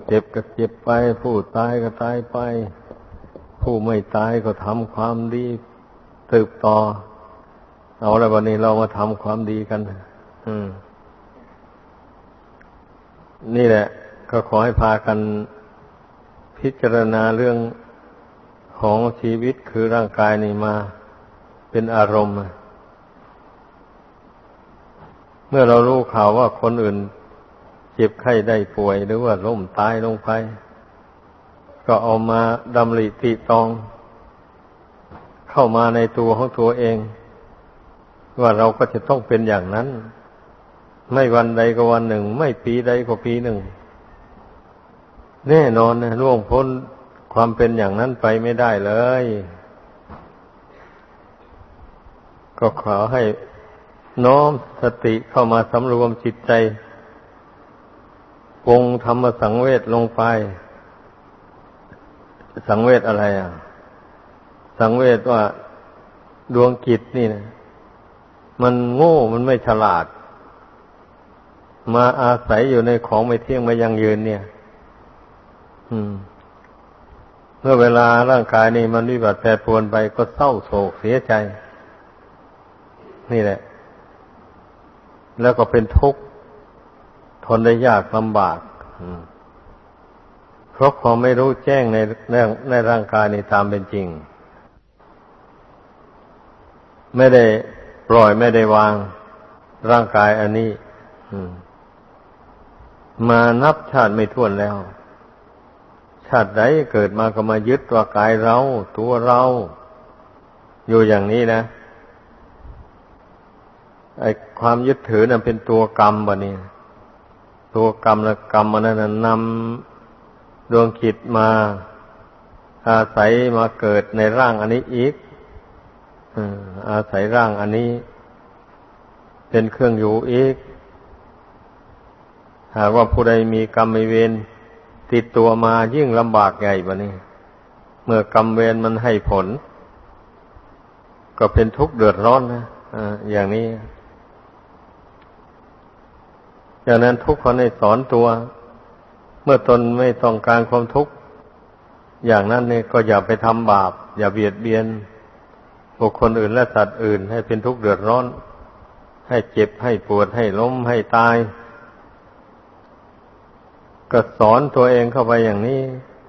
เจ็บก็เจ็บไปผู้ตายก็ตายไปผู้ไม่ตายก็ทำความดีสืบต่อเอาละวันนี้เรามาทำความดีกันนี่แหละก็ขอให้พากันพิจารณาเรื่องของชีวิตคือร่างกายนี่มาเป็นอารมณ์เมื่อเรารู้ข่าวว่าคนอื่นเจ็บไข้ได้ป่วยหรือว่าล้มตายลงไปก็เอามาดำริติตรองเข้ามาในตัวของตัวเองว่าเราก็จะต้องเป็นอย่างนั้นไม่วันใดก็วันหนึ่งไม่ปีใดก็ปีหนึ่งแน่นอนนะล่วงพ้นความเป็นอย่างนั้นไปไม่ได้เลยก็ขอให้น้อมสติเข้ามาสำรวมจิตใจปรงธรรมสังเวชลงไปสังเวชอะไรสังเวชว่าดวงจิตนี่นะมันโง่มันไม่ฉลาดมาอาศัยอยู่ในของไม่เที่ยงไม่ยั่งยืนเนี่ยเมื่อเวลาร่างกายนี่มันวิบัติแปรปรวนไปก็เศร้าโศกเสียใจนี่แหละแล้วก็เป็นทุกข์ทนได้ยากลำบากเพราะความไม่รู้แจ้งในร่างกายนี่ตามเป็นจริงไม่ได้ปล่อยไม่ได้วางร่างกายอันนี้มานับชาติไม่ถ้วนแล้วชาติใดเกิดมาก็มายึดว่ากายเราตัวเราอยู่อย่างนี้นะไอ้ความยึดถือนั้นเป็นตัวกรรมบ่นี่ตัวกรรมและกรรมอันนั้นนำดวงจิตมาอาศัยมาเกิดในร่างอันนี้อีกอาศัยร่างอันนี้เป็นเครื่องอยู่อีกหากว่าผู้ใดมีกรรมมีเวรติดตัวมายิ่งลำบากใหญ่บ่นี่เมื่อกรรมเวรมันให้ผลก็เป็นทุกข์เดือดร้อนนะอย่างนี้ดังนั้นทุกคนให้สอนตัวเมื่อตนไม่ต้องการความทุกข์อย่างนั้นเนี่ยก็อย่าไปทำบาปอย่าเบียดเบียนบุคคลอื่นและสัตว์อื่นให้เป็นทุกข์เดือดร้อนให้เจ็บให้ปวดให้ล้มให้ตายก็สอนตัวเองเข้าไปอย่างนี้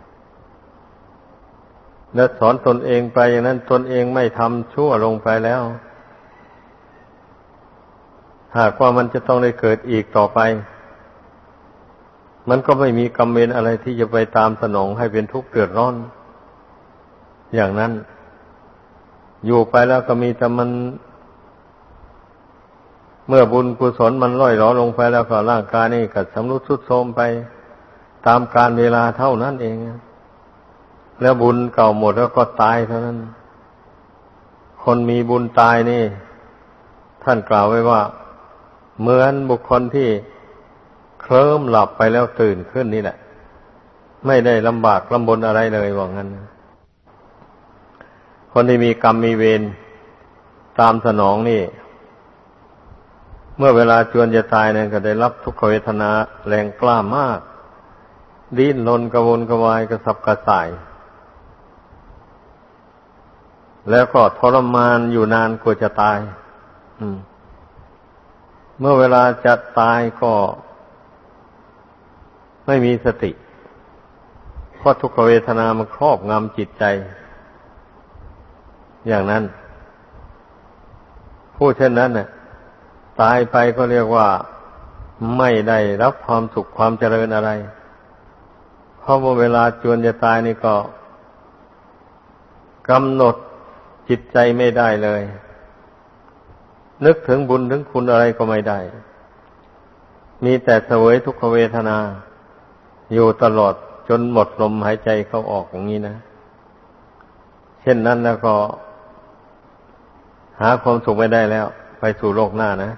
และสอนตนเองไปอย่างนั้นตนเองไม่ทำชั่วลงไปแล้วหากว่ามันจะต้องได้เกิดอีกต่อไปมันก็ไม่มีกรรมเวรอะไรที่จะไปตามสนองให้เป็นทุกข์เดือดร้อนอย่างนั้นอยู่ไปแล้วก็มีแต่มันเมื่อบุญกุศลมันล่อยหลอลงไปแล้วก็ร่างกายนี่ก็สำรุดทรุดโทรมไปตามกาลเวลาเท่านั้นเองแล้วบุญเก่าหมดแล้วก็ตายเท่านั้นคนมีบุญตายนี่ท่านกล่าวไว้ว่าเหมือนบุคคลที่เคลิ้มหลับไปแล้วตื่นขึ้นนี่แหละไม่ได้ลำบากลำบนอะไรเลยว่างั้นคนที่มีกรรมมีเวรตามสนองนี่เมื่อเวลาจวนจะตายเนี่ยก็ได้รับทุกขเวทนาแรงกล้ามากดิ้นรนกระวนกระวายกระสับกระส่ายแล้วก็ทรมานอยู่นานกว่าจะตายเมื่อเวลาจะตายก็ไม่มีสติเพราะทุกขเวทนามันครอบงำจิตใจอย่างนั้นผู้เช่นนั้นน่ะตายไปก็เรียกว่าไม่ได้รับความสุขความเจริญอะไรเพราะว่าเวลาจวนจะตายนี่ก็กำหนดจิตใจไม่ได้เลยนึกถึงบุญถึงคุณอะไรก็ไม่ได้มีแต่เสวยทุกขเวทนาอยู่ตลอดจนหมดลมหายใจเข้าออกอย่างนี้นะเช่นนั้นแล้วก็หาความสุขไม่ได้แล้วไปสู่โลกหน้านะ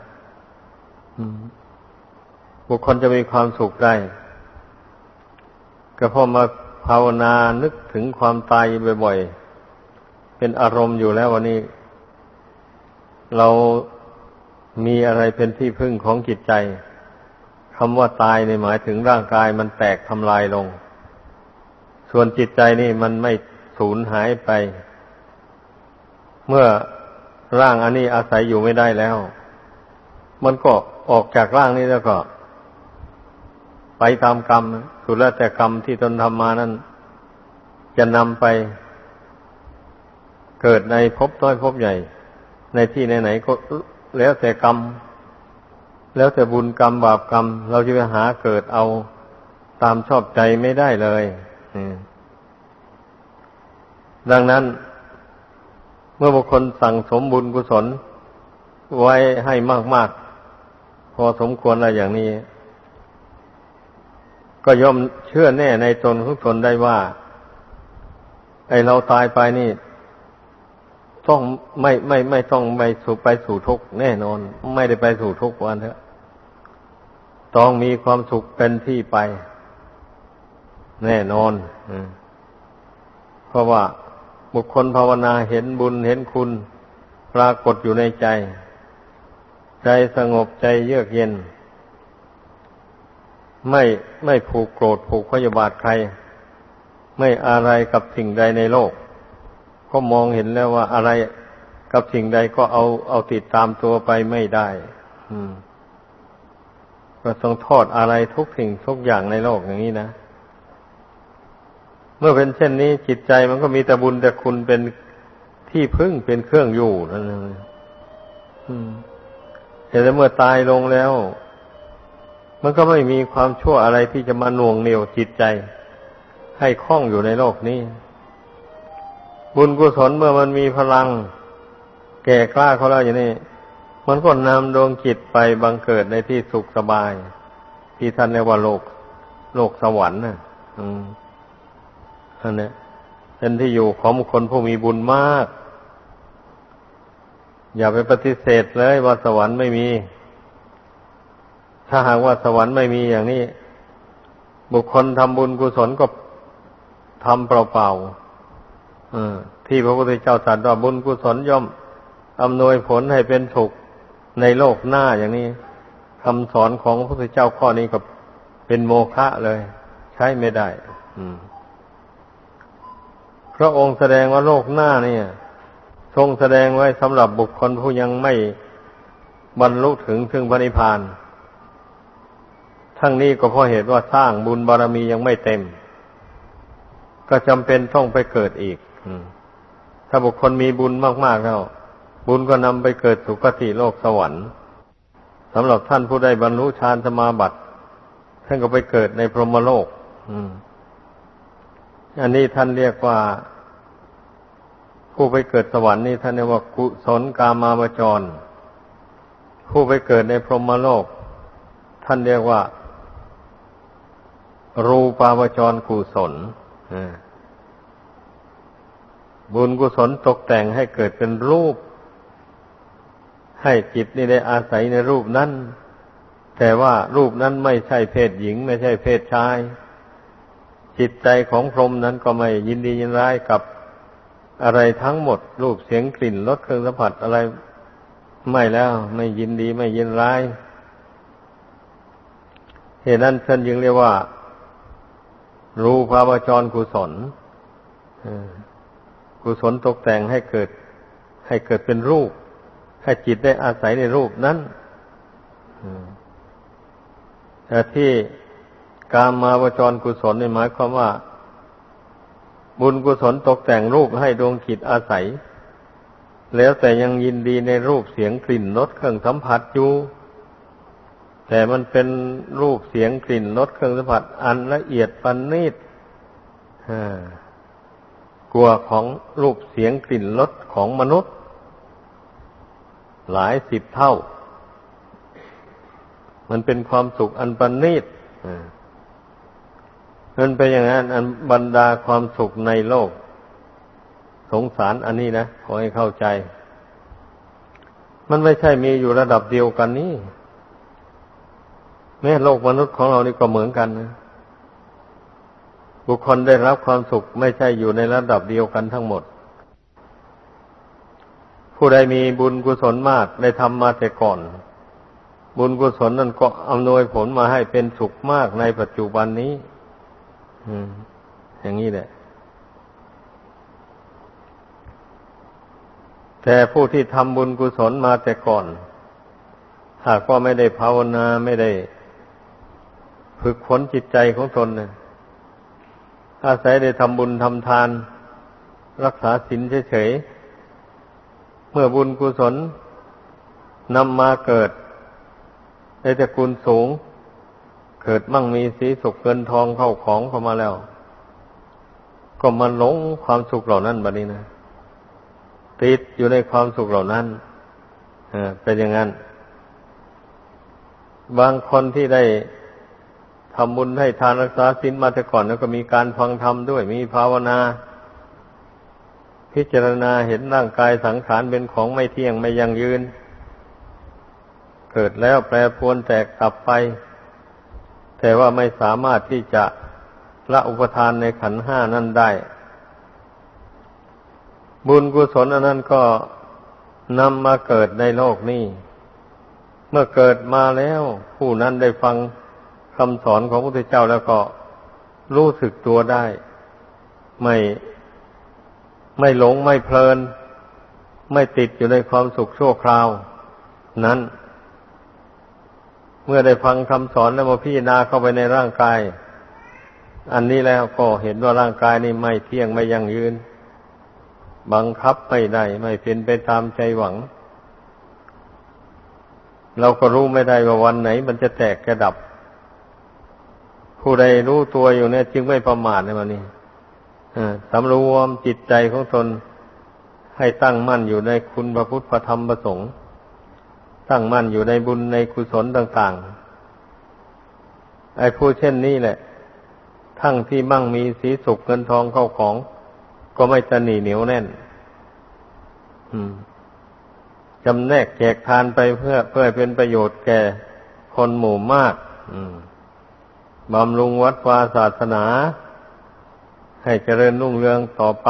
บุคคลจะมีความสุขได้ก็เพราะมาภาวนานึกถึงความตายบ่อยๆเป็นอารมณ์อยู่แล้ววันนี้เรามีอะไรเป็นที่พึ่งของจิตใจคำว่าตายในหมายถึงร่างกายมันแตกทำลายลงส่วนจิตใจนี่มันไม่สูญหายไปเมื่อร่างอันนี้อาศัยอยู่ไม่ได้แล้วมันก็ออกจากร่างนี้แล้วก็ไปตามกรรมสุดแล้วแต่กรรมที่ตนทำมานั้นจะนำไปเกิดในภพน้อยภพใหญ่ในที่ไหนๆก็แล้วแต่กรรมแล้วแต่บุญกรรมบาปกรรมเราจะไปหาเกิดเอาตามชอบใจไม่ได้เลยดังนั้นเมื่อบุคคลสั่งสมบุญกุศลไว้ให้มากๆพอสมควรอะไรอย่างนี้ก็ย่อมเชื่อแน่ในตนของตนได้ว่าไอเราตายไปนี่ต้องไม่ต้องไปสู่ทุกข์แน่นอนไม่ได้ไปสู่ทุกข์วันเถอะต้องมีความสุขเป็นที่ไปแน่นอนเพราะว่าบุคคลภาวนาเห็นบุญเห็นคุณปรากฏอยู่ในใจใจสงบใจเยือกเย็นไม่ผูกโกรธผูกพยาบาทใครไม่อะไรกับสิ่งใดในโลกก็มองเห็นแล้วว่าอะไรกับสิ่งใดก็เอาติดตามตัวไปไม่ได้ก็ต้องทอดอะไรทุกสิ่งทุกอย่างในโลกอย่างนี้นะเมื่อเป็นเช่นนี้จิตใจมันก็มีแต่บุญแต่คุณเป็นที่พึ่งเป็นเครื่องอยู่นั่นเองแต่เมื่อตายลงแล้วมันก็ไม่มีความชั่วอะไรที่จะมาหน่วงเหนี่ยวจิตใจให้คล้องอยู่ในโลกนี้บุญกุศลเมื่อมันมีพลังแก่กล้าเขาแล้วอย่างนี้มันก็นำดวงจิตไปบังเกิดในที่สุขสบายที่ท่านเรียกว่าโลกสวรรค์น่ะอันนี้เป็นที่อยู่ของบุคคลผู้มีบุญมากอย่าไปปฏิเสธเลยว่าสวรรค์ไม่มีถ้าหากว่าสวรรค์ไม่มีอย่างนี้บุคคลทำบุญกุศลก็ทำเปล่าๆที่พระพุทธเจ้าตรัสว่าบุญกุศลย่อมอำนวยผลให้เป็นสุขในโลกหน้าอย่างนี้คำสอนของพระพุทธเจ้าข้อนี้ก็เป็นโมฆะเลยใช้ไม่ได้พระองค์แสดงว่าโลกหน้าเนี่ยทรงแสดงไว้สำหรับบุคคลผู้ยังไม่บรรลุถึงพระนิพพานทั้งนี้ก็เพราะเหตุว่าสร้างบุญบารมียังไม่เต็มก็จำเป็นต้องไปเกิดอีกถ้าบุคคลมีบุญมากๆแล้วบุญก็นำไปเกิดสุคติโลกสวรรค์สำหรับท่านผู้ได้บรรลุฌานสมาบัติท่านก็ไปเกิดในพรหมโลกอันนี้ท่านเรียกว่าผู้ไปเกิดสวรรค์นี่ท่านเรียกว่ากุศลกามาวจรผู้ไปเกิดในพรหมโลกท่านเรียกว่ารูปาวจรกุศลบุญกุศลตกแต่งให้เกิดเป็นรูปให้จิตนี่ได้อาศัยในรูปนั้นแต่ว่ารูปนั้นไม่ใช่เพศหญิงไม่ใช่เพศชายจิตใจของพรหมนั้นก็ไม่ยินดียินร้ายกับอะไรทั้งหมดรูปเสียงกลิ่นรสเครื่องสัมผัสอะไรไม่แล้วไม่ยินดีไม่ยินร้ายเหตุนั้นท่านจึงเรียกว่ารูปาวจรกุศลกุศลตกแต่งให้เกิดเป็นรูปให้จิตได้อาศัยในรูปนั้นแต่ที่กามาวจรกุศลนี่หมายความว่าบุญกุศลตกแต่งรูปให้ดวงจิตอาศัยแล้วแต่ยังยินดีในรูปเสียงกลิ่นรสเครื่องสัมผัสอยู่แต่มันเป็นรูปเสียงกลิ่นรสเครื่องสัมผัสอันละเอียดปานนิดกว่าของรูปเสียงกลิ่นรสของมนุษย์หลายสิบเท่ามันเป็นความสุขอันปานนิดมันเป็นอย่างนั้นอันบรรดาความสุขในโลกสงสารอันนี้นะขอให้เข้าใจมันไม่ใช่มีอยู่ระดับเดียวกันนี่แม้โลกมนุษย์ของเรานี่ก็เหมือนกันนะบุคคลได้รับความสุขไม่ใช่อยู่ในระดับเดียวกันทั้งหมดผู้ใดมีบุญกุศลมากได้ทำมาแต่ก่อนบุญกุศลนั่นก็อำนวยผลมาให้เป็นสุขมากในปัจจุบันนี้อย่างนี้แหละแต่ผู้ที่ทำบุญกุศลมาแต่ก่อนหากว่าไม่ได้ภาวนาไม่ได้ฝึกฝนจิตใจของตนเนี่ยอาศัยได้ทำบุญทำทานรักษาศีลเฉยๆเมื่อบุญกุศลนำมาเกิดในตระกูลสูงเกิดมั่งมีสีสุขเงินทองเข้าของเข้ามาแล้วก็มันหลงความสุขเหล่านั้นบัดนี้นะติดอยู่ในความสุขเหล่านั้นเป็นอย่างนั้นบางคนที่ได้ทำบุญให้ทานรักษาศีลมาแต่ก่อนแล้วก็มีการฟังธรรมด้วยมีภาวนาพิจารณาเห็นร่างกายสังขารเป็นของไม่เที่ยงไม่ยั่งยืนเกิดแล้วแปรปรวนแตกดับไปแต่ว่าไม่สามารถที่จะละอุปทานในขันธ์ห้านั้นได้บุญกุศลอันนั้นก็นำมาเกิดในโลกนี้เมื่อเกิดมาแล้วผู้นั้นได้ฟังคำสอนของพระพุทธเจ้าแล้วก็รู้สึกตัวได้ไม่หลงไม่เพลินไม่ติดอยู่ในความสุขชั่วคราวนั้นเมื่อได้ฟังคำสอนแล้วมาพิจารณาเข้าไปในร่างกายอันนี้แล้วก็เห็นว่าร่างกายนี้ไม่เที่ยงไม่ยั่งยืนบังคับไม่ได้ไม่เป็นไปตามใจหวังเราก็รู้ไม่ได้ว่าวันไหนมันจะแตกจะดับผู้ใดรู้ตัวอยู่เนี่ยจึงไม่ประมาทในวันนี้สำรวมจิตใจของตนให้ตั้งมั่นอยู่ในคุณพระพุทธพระธรรมพระสงฆ์ตั้งมั่นอยู่ในบุญในกุศลต่างๆไอ้ผู้เช่นนี้แหละทั้งที่มั่งมีสีสุขเงินทองเข้าของก็ไม่ตนีเหนียวแน่นจำแนกแจกทานไปเพื่อเป็นประโยชน์แก่คนหมู่มากบำรุงวัดวาศาสนาให้เจริญรุ่งเรืองต่อไป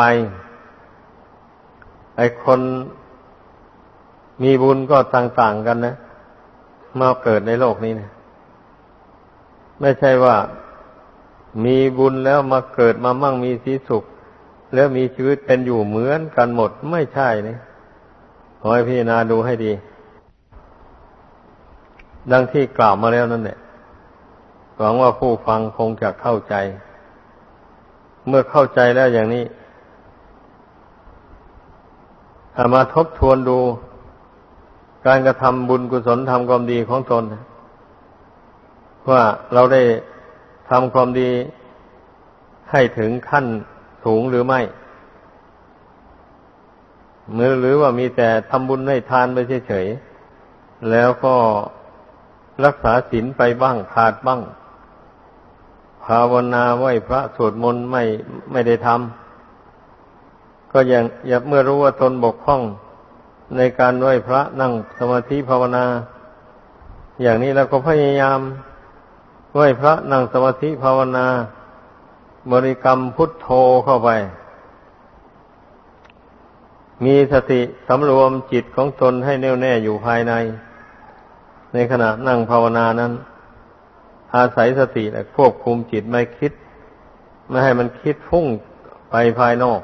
ไอ้คนมีบุญก็ต่างๆกันนะมาเกิดในโลกนี้นะไม่ใช่ว่ามีบุญแล้วมาเกิดมามั่งมีสีสุขแล้วมีชีวิตเป็นอยู่เหมือนกันหมดไม่ใช่นี่ขอให้พิจารณาดูให้ดีดังที่กล่าวมาแล้วนั่นแหละหวังว่าผู้ฟังคงจะเข้าใจเมื่อเข้าใจแล้วอย่างนี้มาทบทวนดูการกระทำบุญกุศลทำความดีของตนว่าเราได้ทำความดีให้ถึงขั้นสูงหรือไม่หรือว่ามีแต่ทำบุญให้ทานไปเฉยๆแล้วก็รักษาศีลไปบ้างขาดบ้างภาวนาไหว้พระสวดมนต์ไม่ได้ทำก็อย่าเมื่อรู้ว่าตนบกพร่องในการไหว้พระนั่งสมาธิภาวนาอย่างนี้แล้วก็พยายามไหว้พระนั่งสมาธิภาวนาบริกรรมพุทโธเข้าไปมีสติสำรวมจิตของตนให้แน่วแน่อยู่ภายในขณะนั่งภาวนานั้นอาศัยสติควบคุมจิตไม่ให้มันคิดฟุ้งไปภายนอก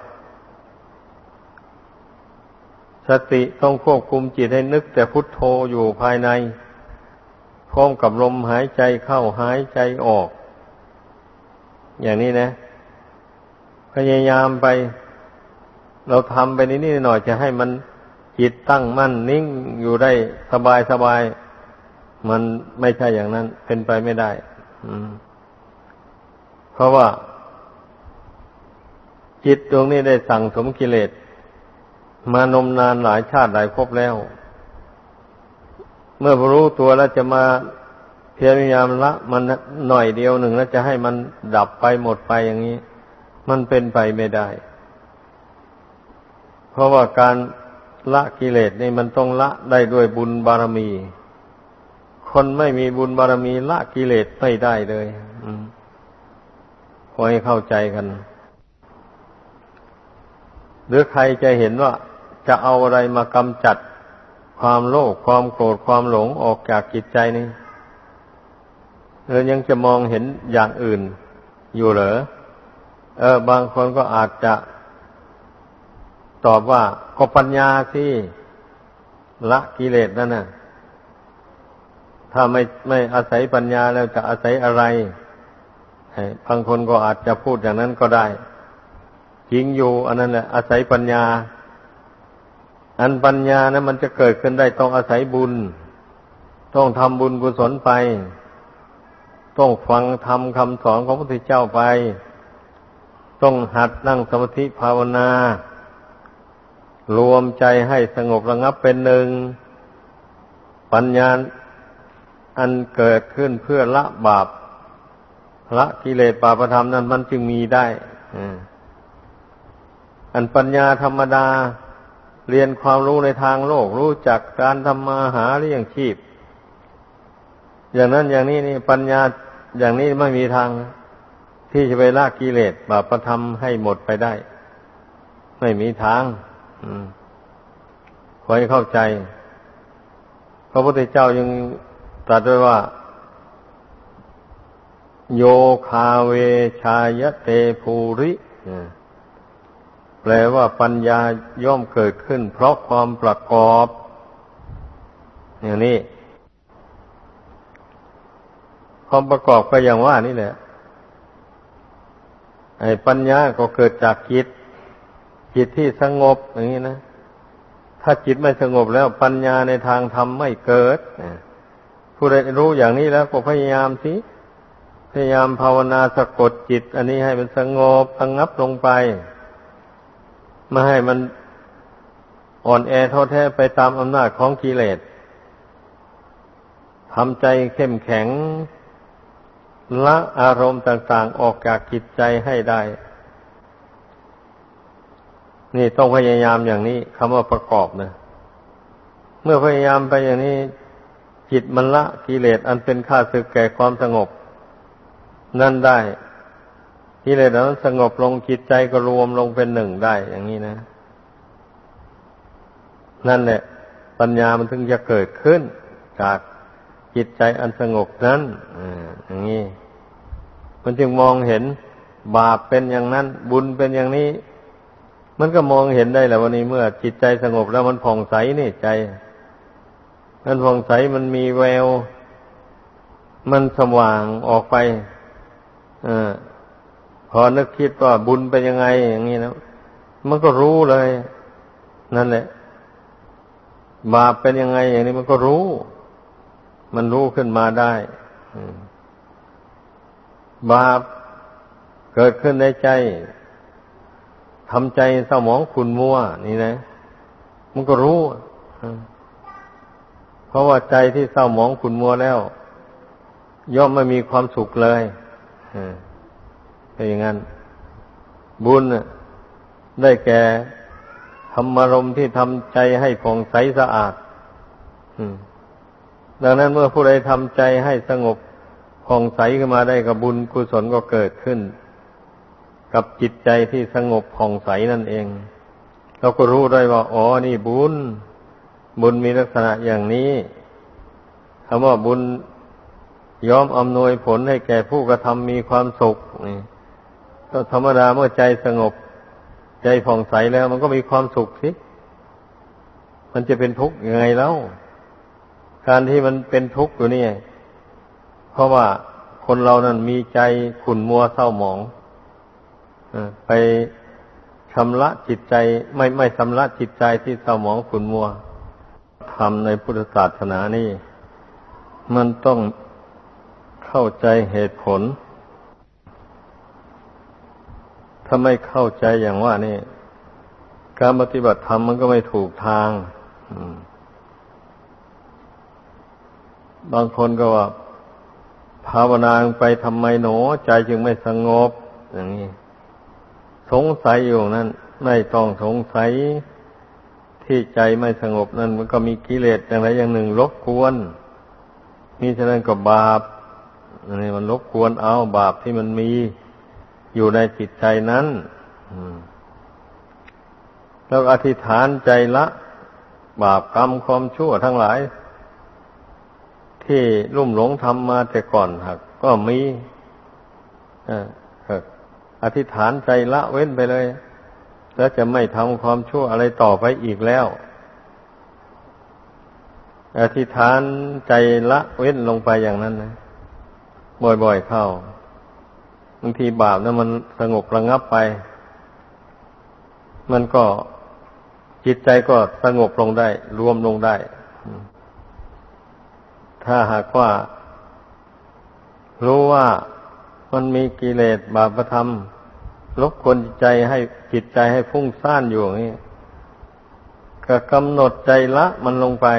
สติต้องควบคุมจิตให้นึกแต่พุทโธอยู่ภายในพร้อมกับลมหายใจเข้าหายใจออกอย่างนี้นะพยายามไปเราทำไปนิดๆหน่อยจะให้มันจิตตั้งมั่นนิ่งอยู่ได้สบายๆมันไม่ใช่อย่างนั้นเป็นไปไม่ได้เพราะว่าจิตดวงนี้ได้สั่งสมกิเลสมานมนานหลายชาติหลายภพแล้วเมื่อรู้ตัวแล้วจะมาพยายามละมันหน่อยเดียวหนึ่งแล้วจะให้มันดับไปหมดไปอย่างนี้มันเป็นไปไม่ได้เพราะว่าการละกิเลสนี่มันต้องละได้ด้วยบุญบารมีคนไม่มีบุญบารมีละกิเลสไม่ได้เลยขอให้เข้าใจกันหรือใครจะเห็นว่าจะเอาอะไรมากำจัดความโลภความโกรธความหลงออกจากจิตใจนี่ยังจะมองเห็นอย่างอื่นอยู่เหรอบางคนก็อาจจะตอบว่าก็ปัญญาสิละกิเลสนั่นน่ะถ้าไม่อาศัยปัญญาแล้วจะอาศัยอะไรบางคนก็อาจจะพูดอย่างนั้นก็ได้จริงอยู่อันนั้นแหละอาศัยปัญญาอันปัญญานะมันจะเกิดขึ้นได้ต้องอาศัยบุญต้องทำบุญกุศลไปต้องฟังธรรมคำสอนของพระพุทธเจ้าไปต้องหัดนั่งสมาธิภาวนารวมใจให้สงบระงับเป็นหนึ่งปัญญาอันเกิดขึ้นเพื่อละบาปละกิเลสบาปธรรมนั้นมันจึงมีได้อันปัญญาธรรมดาเรียนความรู้ในทางโลกรู้จักการทำมาหาเลี้ยงชีพอย่างนั้นอย่างนี้นี่ปัญญาอย่างนี้ไม่มีทางที่จะไปละกิเลสบาปธรรมให้หมดไปได้ไม่มีทางขอให้เข้าใจพระพุทธเจ้ายังตรัสไว้ว่าโยคาเวชายเตภูริแปลว่าปัญญาย่อมเกิดขึ้นเพราะความประกอบอย่างนี้ความประกอบก็อย่างว่านี่แหละไอ้ปัญญาก็เกิดจากจิตที่สงบอย่างนี้นะถ้าจิตไม่สงบแล้วปัญญาในทางธรรมไม่เกิดผู้ใดรู้อย่างนี้แล้วก็พยายามภาวนาสะกดจิตอันนี้ให้มันสงบระงับลงไปไม่ให้มันอ่อนแอท้อแท้ไปตามอำนาจของกิเลสทำใจเข้มแข็งละอารมณ์ต่างๆออกจากจิตใจให้ได้นี่ต้องพยายามอย่างนี้คำว่าประกอบนะเมื่อพยายามไปอย่างนี้จิตมันละกิเลสอันเป็นข้าศึกแก่ความสงบนั่นได้กิเลสนั้นสงบลงจิตใจก็รวมลงเป็นหนึ่งได้อย่างนี้นะนั่นแหละปัญญามันถึงจะเกิดขึ้นจากจิตใจอันสงบนั้นอย่างนี้มันจึงมองเห็นบาปเป็นอย่างนั้นบุญเป็นอย่างนี้มันก็มองเห็นได้แหละวันนี้เมื่อจิตใจสงบแล้วมันผ่องใสนี่ใจมันผ่องใสมันมีแววมันสว่างออกไปพอนึกคิดว่าบุญเป็นยังไงอย่างนี้นะมันก็รู้เลยนั่นแหละบาปเป็นยังไงอย่างนี้มันก็รู้มันรู้ขึ้นมาได้บาปเกิดขึ้นในใจทำใจเศร้าหมองขุ่นมัวนี่นะมันก็รู้เพราะว่าใจที่เศร้าหมองขุ่นมัวแล้วย่อมไม่มีความสุขเลยเป็นอย่างนั้นบุญได้แก่ธรรมารมณ์ที่ทำใจให้ผ่องใสสะอาดดังนั้นเมื่อผู้ใดทำใจให้สงบผ่องใสขึ้นมาได้กับบุญกุศลก็เกิดขึ้นกับจิตใจที่สงบผ่องใสนั่นเองเราก็รู้ได้ว่าอ๋อนี่บุญมีลักษณะอย่างนี้คำว่าบุญยอมอำนวยผลให้แก่ผู้กระทำมีความสุขนี่ก็ธรรมดาเมื่อใจสงบใจผ่องใสแล้วมันก็มีความสุขสิมันจะเป็นทุกข์ยังไงแล้วการที่มันเป็นทุกข์อยู่นี่เพราะว่าคนเรานั้นมีใจขุ่นมัวเศร้าหมองไปชำระจิตใจไม่ชำระจิตใจที่เศร้าหมองขุ่นมัวธรรมในพุทธศาสนานี่มันต้องเข้าใจเหตุผลถ้าไม่เข้าใจอย่างว่านี่การปฏิบัติธรรมมันก็ไม่ถูกทางบางคนก็ว่าภาวนาไปทำไมหนอใจจึงไม่สงบอย่างนี้สงสัยอยู่นั้นไม่ต้องสงสัยที่ใจไม่สงบนั้นมันก็มีกิเลสอย่างใดอย่างหนึ่งรบกวนมีฉะนั้นก็บาปอันนี้มันรบกวนเอาบาปที่มันมีอยู่ในจิตใจนั้นแล้วอธิษฐานใจละบาปกรรมความชั่วทั้งหลายที่ลุ่มหลงทำมาแต่ก่อนหากก็มีอธิษฐานใจละเว้นไปเลยแล้วจะไม่ทำความชั่วอะไรต่อไปอีกแล้วอธิษฐานใจละเว้นลงไปอย่างนั้นนะบ่อยๆเข้าบางทีบาปนั้นมันสงบระงับไปมันก็จิตใจก็สงบลงได้รวมลงได้ถ้าหากว่ารู้ว่ามันมีกิเลสบาปธรรมรบกวนจิตใจให้ฟุ้งซ่านอยู่อย่างนี้ก็กำหนดใจละมันลงไป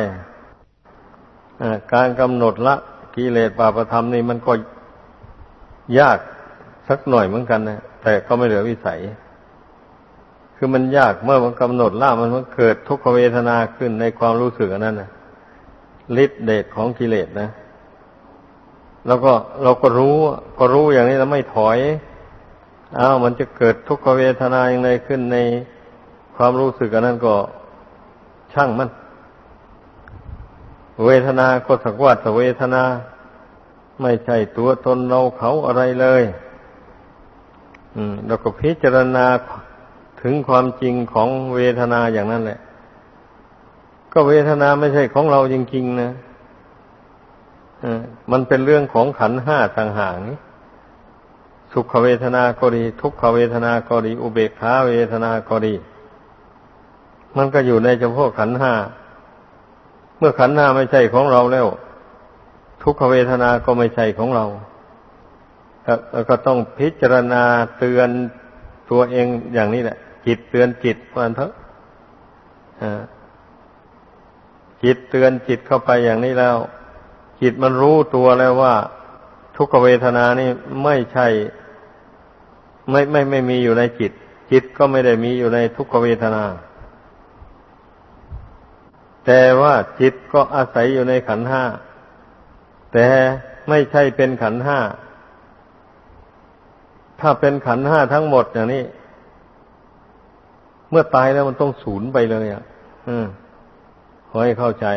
การกำหนดละกิเลสบาปธรรมนี่มันก็ยากสักหน่อยเหมือนกันนะแต่ก็ไม่เหลือวิสัยคือมันยากเมื่อมันกำหนดละมันเกิดทุกขเวทนาขึ้นในความรู้สึกอันนั้นนะฤทธิ์เดชของกิเลสนะแล้วก็เราก็รู้อย่างนี้แล้วไม่ถอยมันจะเกิดทุกขเวทนาอย่างไรขึ้นในความรู้สึกอันนั้นก็ช่างมันเวทนาก็สักว่าแต่เวทนาไม่ใช่ตัวตนเราเขาอะไรเลยเราก็พิจารณาถึงความจริงของเวทนาอย่างนั้นแหละก็เวทนาไม่ใช่ของเราจริงๆนะมันเป็นเรื่องของขันธ์ห้าต่างหากนี่สุขเวทนาก็ดีทุกขเวทนาก็ดีอุเบกขาเวทนาก็ดีมันก็อยู่ในเฉพาะขันธ์ห้าเมื่อขันธ์ห้าไม่ใช่ของเราแล้วทุกขเวทนาก็ไม่ใช่ของเราแล้วก็ต้องพิจารณาเตือนตัวเองอย่างนี้แหละจิตเตือนจิตว่าเถอะจิตเตือนจิตเข้าไปอย่างนี้แล้วจิตมันรู้ตัวแล้วว่าทุกขเวทนานี่ไม่ใช่ไม่มีอยู่ในจิตจิตก็ไม่ได้มีอยู่ในทุกขเวทนาแต่ว่าจิตก็อาศัยอยู่ในขันธ์ห้าแต่ไม่ใช่เป็นขันธ์ห้าถ้าเป็นขันธ์ห้าทั้งหมดอย่างนี้เมื่อตายแล้วมันต้องสูญไปเลยขอให้เข้าใจ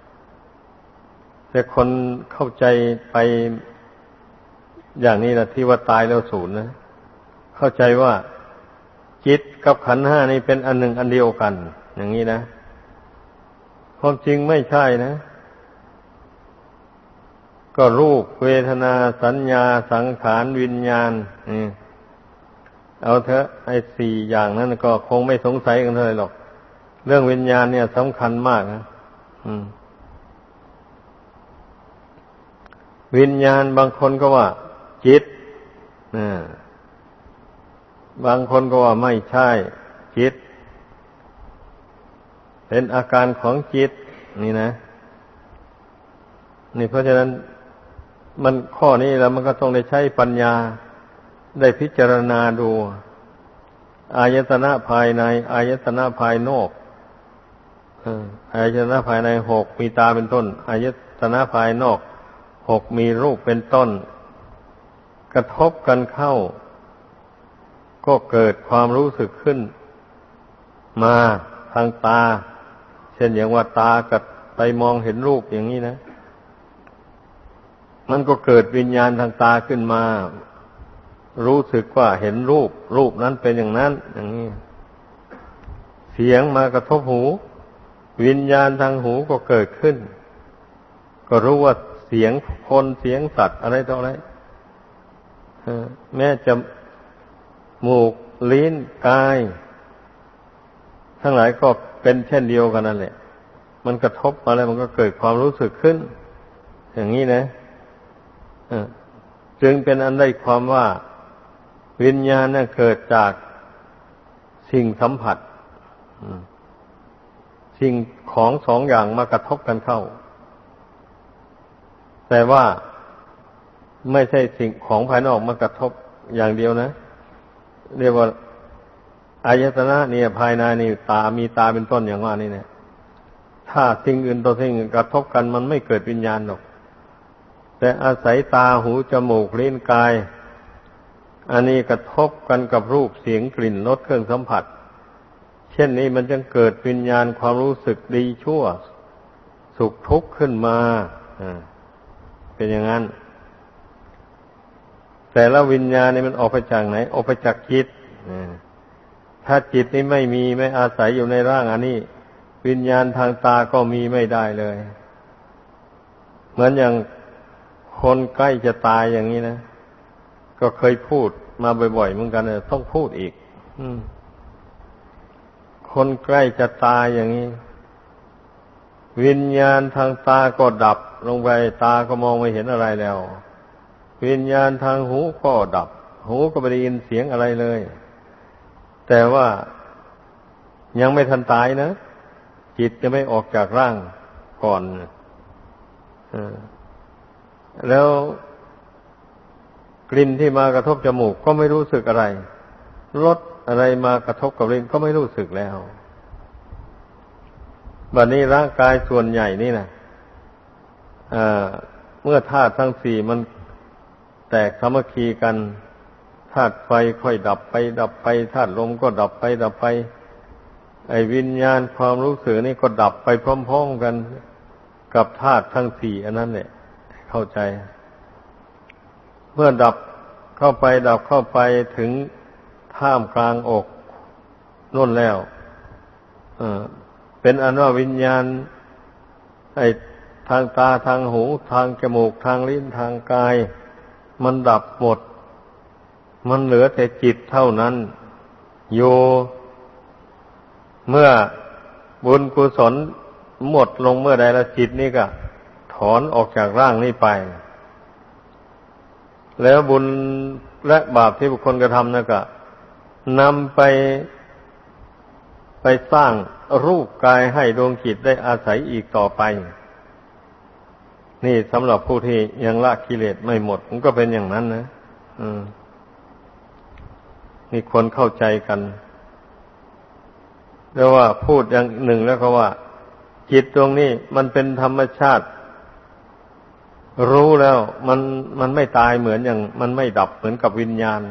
แต่คนเข้าใจไปอย่างนี้นะที่ว่าตายแล้วสูญนะเข้าใจว่าจิตกับขันธ์ห้านี่เป็นอันหนึ่งอันเดียวกันอย่างนี้นะความจริงไม่ใช่นะก็รูปเวทนาสัญญาสังขารวิญญาณเอาเถอะไอ้สี่อย่างนั้นก็คงไม่สงสัยกันเท่าไหร่หรอกเรื่องวิญญาณเนี่ยสำคัญมากนะวิญญาณบางคนก็ว่าจิตบางคนก็ว่าไม่ใช่จิตเป็นอาการของจิตนี่นะนี่เพราะฉะนั้นมันข้อนี้แล้วมันก็ต้องได้ใช้ปัญญาได้พิจารณาดูอายตนะภายในอายตนะภายนอกอายตนะภายในหกมีตาเป็นต้นอายตนะภายนอกหกมีรูปเป็นต้นกระทบกันเข้าก็เกิดความรู้สึกขึ้นมาทางตาเช่นอย่างว่าตากับไปมองเห็นรูปอย่างนี้นะมันก็เกิดวิญญาณทางตาขึ้นมารู้สึกว่าเห็นรูปนั้นเป็นอย่างนั้นอย่างนี้เสียงมากระทบหูวิญญาณทางหูก็เกิดขึ้นก็รู้ว่าเสียงคนเสียงสัตว์อะไรต่ออะไรแม้จะมูกลิ้นกายทั้งหลายก็เป็นเช่นเดียวกันนั่นแหละมันกระทบมาแล้วมันก็เกิดความรู้สึกขึ้นอย่างนี้นะจึงเป็นอันได้ความว่าวิญญาณนั้นเกิดจากสิ่งสัมผัสสิ่งของสองอย่างมากระทบกันเข้าแต่ว่าไม่ใช่สิ่งของภายนอกมากระทบอย่างเดียวนะเรียกว่าอายตนะเนี่ยภายในนี่มีตาเป็นต้นอย่างว่านี่เนี่ยถ้าสิ่งอื่นต่อสิ่งอื่นกระทบกันมันไม่เกิดวิญญาณหรอกแต่อาศัยตาหูจมูกลิ้นกายอันนี้กระทบกันกับรูปเสียงกลิ่นรสเครื่องสัมผัสเช่นนี้มันจึงเกิดวิญญาณความรู้สึกดีชั่วสุขทุกข์ขึ้นมาเป็นอย่างนั้นแต่ละวิญญาณนี่มันออกไปจากไหนออกไปจากจิตถ้าจิตนี้ไม่อาศัยอยู่ในร่างอันนี้วิญญาณทางตาก็มีไม่ได้เลยเหมือนอย่างคนใกล้จะตายอย่างนี้นะก็เคยพูดมาบ่อยๆเหมือนกันเลยต้องพูดอีกคนใกล้จะตายอย่างนี้วิญญาณทางตาก็ดับลงไปตาก็มองไม่เห็นอะไรแล้ววิญญาณทางหูก็ดับหูก็ไม่ได้ยินเสียงอะไรเลยแต่ว่ายังไม่ทันตายนะจิตจะไม่ออกจากร่างก่อนแล้วกลิ่นที่มากระทบจมูกก็ไม่รู้สึกอะไรรสอะไรมากระทบกับลิ้นก็ไม่รู้สึกแล้วบัดนี้ร่างกายส่วนใหญ่นี่นะเมื่อธาตุทั้งสี่มันแตกสามัคคีกันธาตุไฟค่อยดับไปดับไปธาตุลมก็ดับไปดับไปไอ้วิญญาณความรู้สึกนี่ก็ดับไปพร้อมๆกันกับธาตุทั้งสี่อันนั้นเนี่ยเข้าใจเมื่อดับเข้าไปถึงท่ามกลางอกนู่นแล้วเป็นอันว่าวิญญาณไอ้ทางตาทางหูทางจมูกทางลิ้นทางกายมันดับหมดมันเหลือแต่จิตเท่านั้นอยู่เมื่อบุญกุศลหมดลงเมื่อใดละจิตนี่ก็ถอนออกจากร่างนี้ไปแล้วบุญและบาปที่บุคคลกระทำนั่นก็นำไปสร้างรูปกายให้ดวงจิตได้อาศัยอีกต่อไปนี่สำหรับผู้ที่ยังละกิเลสไม่หมดมันก็เป็นอย่างนั้นนะนี่ควรเข้าใจกันแล้วว่าพูดอย่างหนึ่งแล้วก็ว่าจิตตรงนี้มันเป็นธรรมชาติรู้แล้วมันไม่ตายเหมือนอย่างมันไม่ดับเหมือนกับวิญญาณ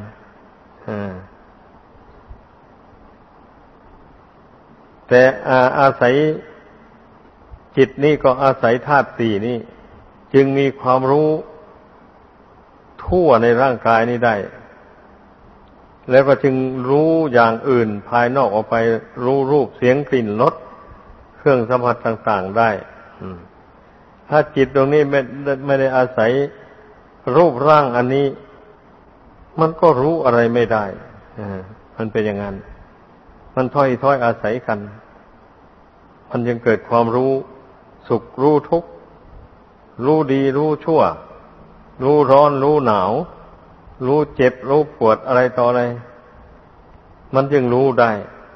แต่อาศัยจิตนี่ก็อาศัยธาตุสี่นี่จึงมีความรู้ทั่วในร่างกายนี้ได้แล้วก็จึงรู้อย่างอื่นภายนอกออกไปรู้รูปเสียงกลิ่นรสเครื่องสัมผัสต่างๆได้ถ้าจิตตรงนี้ไม่ได้อาศัยรูปร่างอันนี้มันก็รู้อะไรไม่ได้มันเป็นอย่างนั้นมันถ้อยอาศัยกันมันยังเกิดความรู้สุขรู้ทุกข์รู้ดีรู้ชั่วรู้ร้อนรู้หนาวรู้เจ็บรู้ปวดอะไรต่ออะไรมันจึงรู้ได้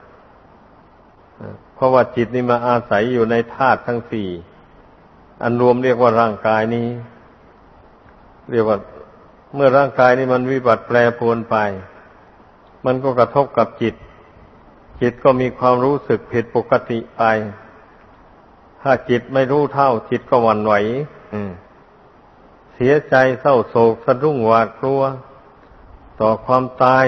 เพราะว่าจิตนี่มาอาศัยอยู่ในธาตุทั้งสี่อันรวมเรียกว่าร่างกายนี้เรียกว่าเมื่อร่างกายนี้มันวิบัติแปรปรวนไปมันก็กระทบกับจิตก็มีความรู้สึกผิดปกติไปถ้าจิตไม่รู้เท่าจิตก็หวั่นไหวเสียใจเศร้าโศกสะดุ้งหวาดกลัวต่อความตาย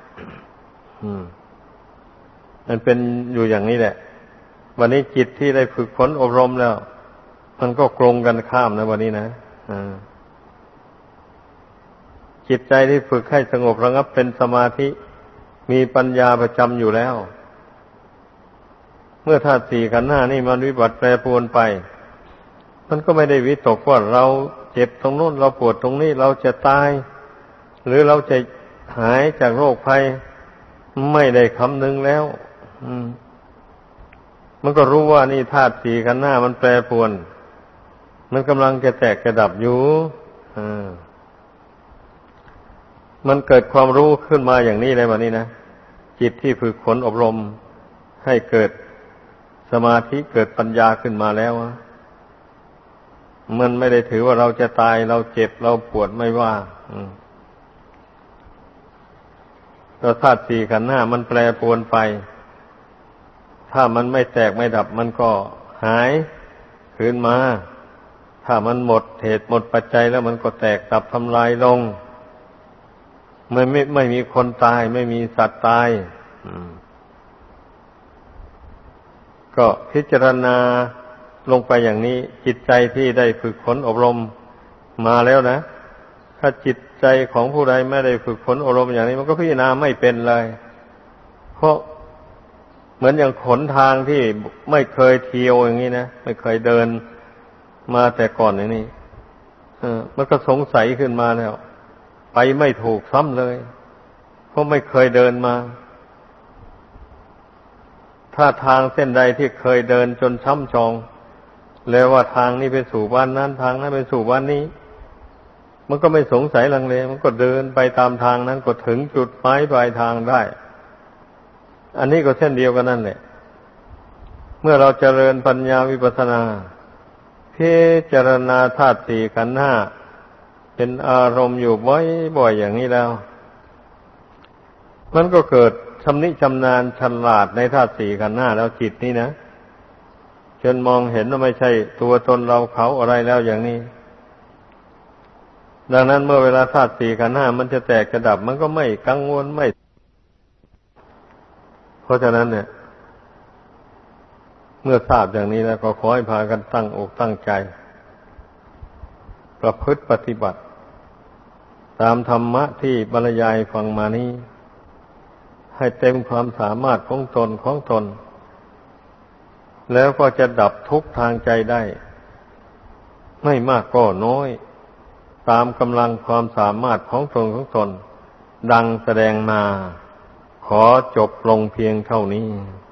มันเป็นอยู่อย่างนี้แหละวันนี้จิตที่ได้ฝึกฝนอบรมแล้วมันก็ตรงกันข้ามนะวันนี้นะจิตใจที่ฝึกให้สงบระงับเป็นสมาธิมีปัญญาประจำอยู่แล้วเมื่อธาตุสี่ขันธ์ห้านี่มันวิบัติแปรปรวนไปมันก็ไม่ได้วิตกว่าเราเจ็บตรงโน้นเราปวดตรงนี้เราจะตายหรือเราจะหายจากโรคภัยไม่ได้คำนึงแล้วมันก็รู้ว่านี่ธาตุสี่ขันธ์ห้ามันแปรปรวนมันกำลังจะแตกจะดับอยู่มันเกิดความรู้ขึ้นมาอย่างนี้เลยวันนี้นะจิตที่ฝึกฝนอบรมให้เกิดสมาธิเกิดปัญญาขึ้นมาแล้วมันไม่ได้ถือว่าเราจะตายเราเจ็บเราปวดไม่ว่าแล้วธาตุสี่ขันธ์ห้ามันแปรปรวนไปถ้ามันไม่แตกไม่ดับมันก็หายคืนมาถ้ามันหมดเหตุหมดปัจจัยแล้วมันก็แตกดับทำลายลงไม่มีคนตายไม่มีสัตว์ตายก็พิจารณาลงไปอย่างนี้จิตใจที่ได้ฝึกฝนอบรมมาแล้วนะถ้าจิตใจของผู้ใดไม่ได้ฝึกฝนอบรมอย่างนี้มันก็พิจารณาไม่เป็นเลยเพราะเหมือนอย่างขนทางที่ไม่เคยเที่ยวอย่างนี้นะไม่เคยเดินมาแต่ก่อนอย่างนี้มันก็สงสัยขึ้นมาแล้วไปไม่ถูกซ้ำเลยเพราะไม่เคยเดินมาถ้าทางเส้นใดที่เคยเดินจนช้ำชองแล้วว่าทางนี้ไปสู่บ้านนั้นทางนั้นไปสู่บ้านนี้มันก็ไม่สงสัยลังเลมันก็เดินไปตามทางนั้นก็ถึงจุดหมายปลายทางได้อันนี้ก็เช่นเดียวกันนั่นแหละเมื่อเราเจริญปัญญาวิปัสสนาพิจารณาธาตุสี่ขันธ์ห้าเป็นอารมณ์อยู่บ่อยๆอย่างนี้แล้วมันก็เกิดชำนิชำนาญฉลาดในธาตุสี่ขันธ์ห้าแล้วจิตนี่นะจนมองเห็นว่าไม่ใช่ตัวตนเราเขาอะไรแล้วอย่างนี้ดังนั้นเมื่อเวลาธาตุสี่ขันธ์ห้ามันจะแตกจะดับมันก็ไม่กังวลไม่เพราะฉะนั้นเนี่ยเมื่อทราบอย่างนี้แล้วก็ขอให้พากันตั้งอกตั้งใจประพฤติปฏิบัติตามธรรมะที่บรรยายฟังมานี้ให้เต็มความสามารถของตนแล้วก็จะดับทุกข์ทางใจได้ไม่มากก็น้อยตามกำลังความสามารถของตนดังแสดงมาขอจบลงเพียงเท่านี้